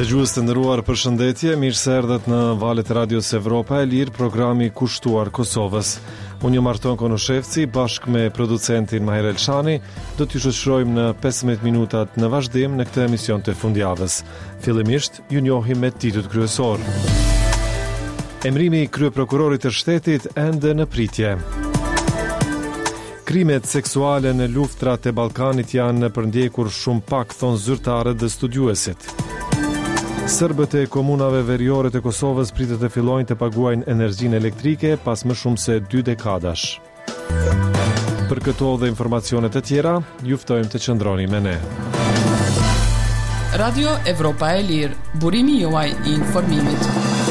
Dëgjues të nderuar, përshëndetje, mirë se erdhët në valët e Radios Evropa e Lirë, programi kushtuar Kosovës. Unë jam Arton Konoshevci, bashkë me producentin Maher Elshani, do t'ju shoqërojmë në 15 minutat në vazhdim në këtë emision të fundjavës. Fillimisht, ju njohim me titujt kryesor. Emrimi i kryeprokurorit të shtetit ende në pritje. Krimet seksuale në luftrat e Ballkanit janë përndjekur shumë pak, thonë zyrtarët dhe studiuesit. Serbët e komunave veriore të Kosovës pritet të fillojnë të paguajnë energjinë elektrike pas më shumë se 2 dekadash. Për këto dhe informacionet e tjera, ju ftojmë të qëndroni me ne. Radio Evropa e Lirë, burimi juaj i informimit.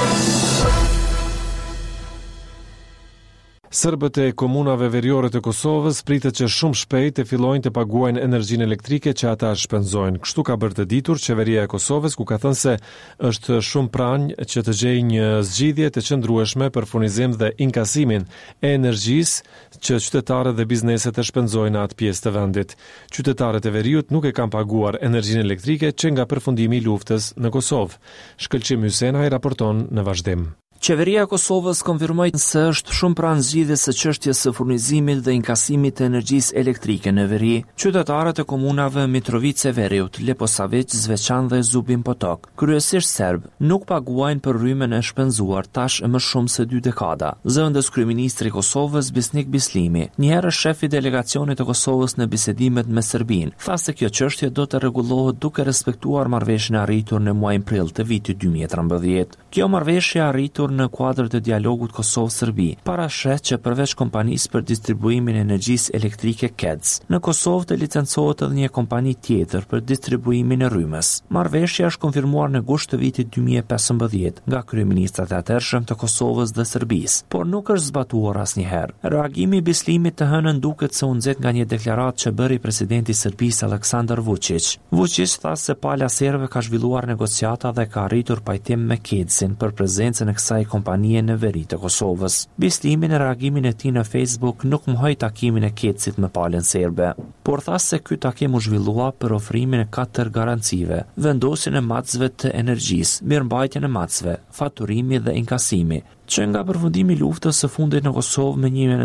Serbët e komunave veriore të Kosovës pritet që shumë shpejt të fillojnë të paguajnë energjinë elektrike që ata shpenzojnë. Kështu ka bërë të ditur qeveria e Kosovës, ku ka thënë se është shumë pranjë që të gjejë një zgjidhje të qëndrueshme për furnizim dhe inkasimin e energjisë që qytetarët dhe bizneset e shpenzojnë në atë pjesë të vendit. Qytetarët e veriut nuk e kanë paguar energjinë elektrike që nga përfundimi i luftës në Kosovë. Shkëlqim Hysena i raporton në vazhdim. Qeveria e Kosovës konfirmoi se është shumë pranë zgjidhjes së çështjes së furnizimit dhe inkasimit të energjisë elektrike në veri. Qytetarët e komunave Mitrovice Veriut, Leposavić, Zveçan dhe Zubin Potok, kryesisht serb, nuk paguajnë për rrymen e shpenzuar tash e më shumë se 2 dekada. Zëvendës kryeministri i Kosovës Bisnik Bislimi, një herë shefi i delegacionit të Kosovës në bisedimet me Serbinë, tha se kjo çështje do të rregullohet duke respektuar marrëveshjen e arritur në muajin prill të vitit 2013. Kjo marrëveshje arritur në kuadër të dialogut Kosovë-Serbi parasheh që përveç kompanisë për distribuimin e energjisë elektrike KEDS, në Kosovë të licencohet edhe një kompani tjetër për distribuimin e rrymës. Marrëveshja është konfirmuar në gusht të vitit 2015 nga kryeministrat e atëhershëm të Kosovës dhe Serbisë, por nuk është zbatuar asnjëherë. Reagimi i Bislimit të hënën duket se u nxet nga një deklaratë që bëri presidenti i Serbisë Aleksandar Vučić. Vučić tha se pala serbe ka zhvilluar negociata dhe ka arritur pajtim me KEDS-in për prezencën e kësaj kompanie në veri të Kosovës. Bislimi në reagimin e tij në Facebook nuk mohoi takimin e KEDS-it me palën serbe, por tha se ky takim u zhvillua për ofrimin e 4 garancive: vendosjen e matësve të energjisë, mirëmbajtjen e matësve, faturimi dhe inkasimi, që nga përfundimi i luftës së fundit në Kosovë më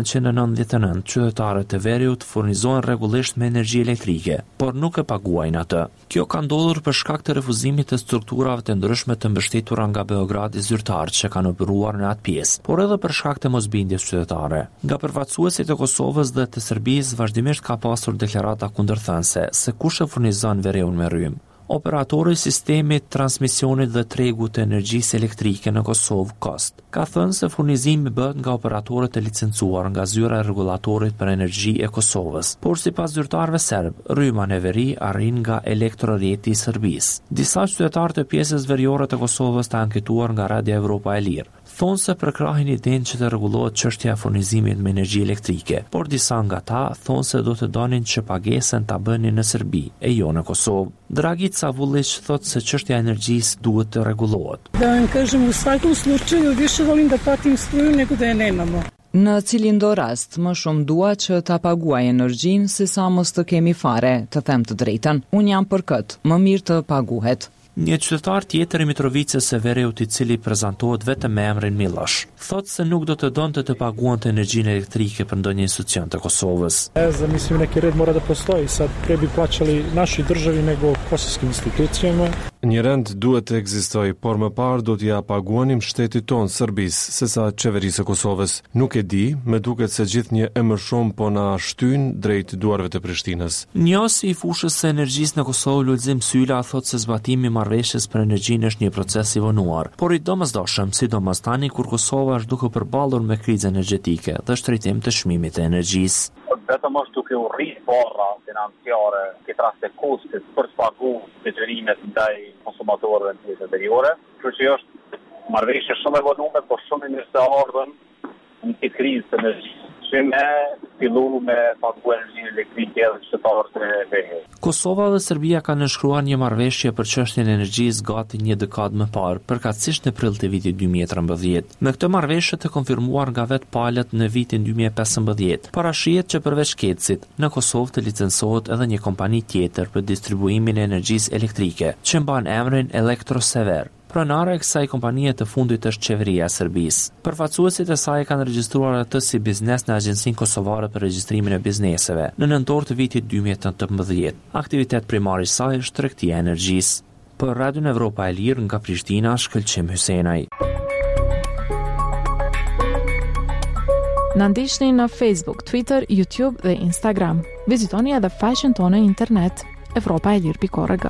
1999, qytetarët e veriut furnizohen rregullisht me energji elektrike, por nuk e paguajnë atë. Kjo ka ndodhur për shkak të refuzimit të strukturave të ndryshme të mbështetura nga Beogradi zyrtar që kanë operuar në atë pjesë, por edhe për shkak të mosbindjes qytetare. Nga përfaqësuesit e Kosovës dhe të Serbisë vazhdimisht ka pasur deklarata kundërthënëse se kush e furnizon veriun me rrymë. Operatori i sistemit transmisionit dhe tregut të energjisë elektrike në Kosovë, KOST, ka thënë se furnizimi bëhet nga operatorët e licencuar nga zyra e rregullatorit për energji e Kosovës, por sipas zyrtarëve serb, rryma në veri arrin nga Elektrorjeti i Serbisë. Disa qytetarë të pjesës veriore të Kosovës të anketuar nga Radio Evropa e Lirë thonë se përkrahin idenë që të rregullohet çështja e furnizimit me energji elektrike, por disa nga ta thonë se do të donin që pagesën ta bënin në Serbi e jo në Kosovë. Dragica Vullić thotë se çështja e energjisë duhet të rregullohet. U svakom slučaju više volim da platim struju nego da je nemamo. Në cilin do rast, më shumë dua që ta paguaj energjinë se sa mos të kemi fare, të them të drejtën. Unë jam për këtë, më mirë të paguhet. Një qytetar tjetër i Mitrovicës së Veriut, i cili prezantohet vetëm me emrin Milosh, thotë se nuk do të donte të paguante energjinë elektrike për ndonjë institucion të Kosovës. Mislim neki red mora da postoji, sad pre bi plaćali našoj državi nego kosovskim institucijama. Një rend duhet të ekzistojë, por më parë do t'ja paguanim shtetit tonë Serbisë, sesa qeverisë së Kosovës. Nuk e di, më duket se gjithnjë e më shumë po na shtyn drejt duarve të Prishtinës. Njësi i fushës së energjisë në Kosovë, Lulzim Syla, thotë se zbatimi marrëveshjes për energjinë është një proces i vonuar, por i domosdoshëm, sidomos tani kur Kosova është duke përballur me krizën energjetike dhe shtrejtim të çmimit të energjisë. Vetëm është duke u rritë barra financiare këtë rast e kostit për të paguar detyrimet ndaj konsumatorëve në pjesën veriore. Kështu që është marrëveshje shumë e vonuar, por shumë mirë se ardhën në këtë krizë të energjisë. Që me fillu me pagu energjinë elektrike edhe qytetarët e Veriut. Kosova dhe Serbia kanë nënshkruar një marrëveshje për çështjen e energjisë gati një dekadë më parë, përkatësisht në prill të vitit 2013. Me këtë marrëveshje të konfirmuar nga vetë palët në vitin 2015, parashihet që përveç Kecit, në Kosovë të licencohet edhe një kompani tjetër për distribuimin e energjisë elektrike, që mban emrin Elektrosever. Pronare e kësaj kompanie të fundit është qeveria e Serbisë. Përfaqësuesit e saj kanë regjistruar atë si biznes në Agjencinë Kosovare për Regjistrimin e Bizneseve në nëntor të vitit 2018. Aktivitet primar i saj është tregtia e energjisë. Për Radion Evropa e Lirë nga Prishtina, Shkëlqim Hysenaj. Na ndiqni në Facebook, Twitter, YouTube dhe Instagram. Vizitoni edhe faqen tonë internet evropaelir.org.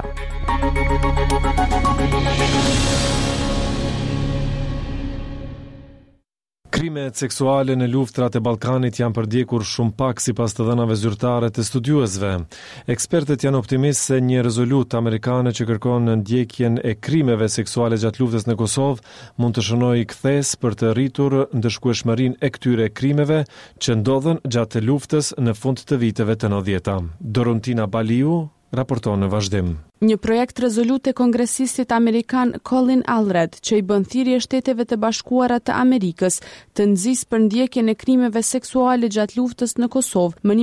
Krimet seksuale në luftrat e Ballkanit janë përdjekur shumë pak sipas të dhënave zyrtare të studiuesve. Ekspertët janë optimistë se një rezolutë amerikane që kërkon ndjekjen e krimeve seksuale gjatë luftës në Kosovë mund të shënojë kthes për të rritur ndëshkueshmërinë e këtyre krimeve që ndodhen gjatë luftës në fund të viteve të 90-ta. Dorontina Baliu raporton në vazhdim. Një projekt rezolute kongresistit amerikan Colin Allred, që i bën thirrje Shteteve të Bashkuara të Amerikës të nxjisë për ndjekjen e krimeve seksuale gjatë luftës në Kosovë më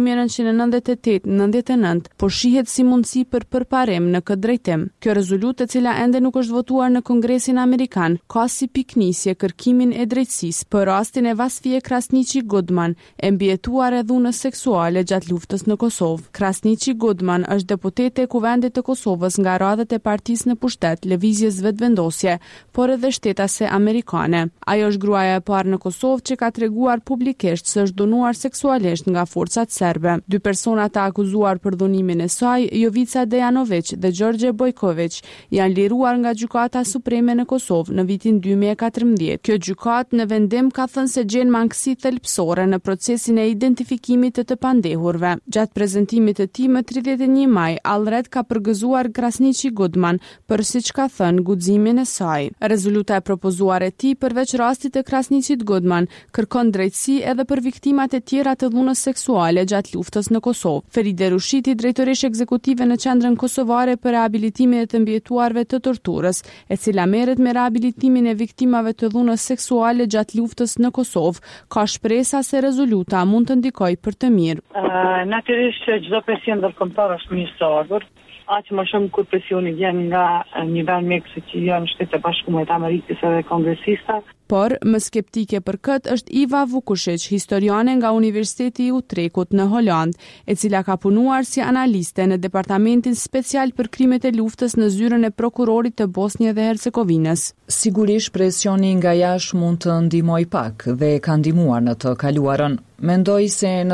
1998-99, por shihet si mundësi për përparim në këtë drejtim. Kjo rezolutë, e cila ende nuk është votuar në Kongresin Amerikan, ka si piknisje kërkimin e drejtësisë për rastin e Vasfije Krasniqi Goodman, e mbijetuar e dhunës seksuale gjatë luftës në Kosovë. Krasniqi Goodman është deputete e Kuvendit të Kosovës nga radhët e partisë në pushtet, lëvizjes vetëvendosje, por edhe shtetase amerikane. Ajo është gruaja e parë në Kosovë që ka treguar publikisht se është dhunuar seksualisht nga forcat serbe. Dy persona të akuzuar për dhunimin e saj, Jovica Dejanović dhe Gjorgje Bojković, janë liruar nga Gjykata Supreme në Kosovë në vitin 2014. Kjo gjykatë në vendim ka thënë se gjen mangësi thelbësore në procesin e identifikimit të pandehurve. Gjatë prezantimit të tij më 31 maj, Allred ka përgëzuar Krasniqi Goodman për siç ka thënë guximin e saj. Rezoluta e propozuar e tij përveç rastit të Krasniqit Goodman kërkon drejtësi edhe për viktimat e tjera të dhunës seksuale gjatë luftës në Kosovë. Feride Rushiti, drejtoresh ekzekutive në Qendrën Kosovare për Rehabilitimin e të Mbijetuarve të Torturës, e cila merret me rehabilitimin e viktimave të dhunës seksuale gjatë luftës në Kosovë, ka shpresa se rezoluta mund të ndikojë për të mirë. Natyrisht që çdo presion ndërkombëtar është mirë së ardhur. Aq më shumë kur presioni vjen nga një vend mjekësi që janë Shtetet e Bashkuara të Amerikës edhe kongresista. Por, më skeptike për këtë është Iva Vukušić, historiane nga Universiteti i Utrekut në Holand, e cila ka punuar si analiste në Departamentin Special për Krimet e Luftës në zyrën e prokurorit të Bosnjë dhe Hercegovinës. Sigurisht presioni nga jashtë mund të ndihmojë pak dhe ka ndihmuar në të kaluarën. Mendoj se në